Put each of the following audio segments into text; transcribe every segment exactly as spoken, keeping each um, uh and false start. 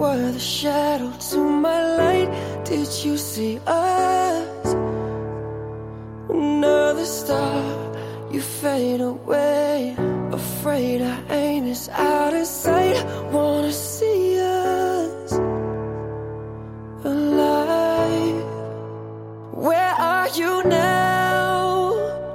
were the shadow to my light. Did you see us? Another star, you fade away. Afraid our aim is out of sight. Wanna see us alive. Where are you now?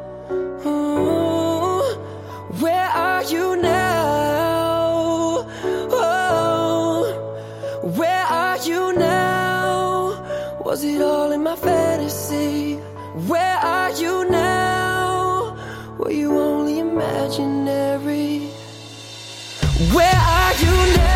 Ooh, where are you now? Oh, where are you now? Was it all in my fantasy? Where are you now? Were you only imaginary? Where are you now?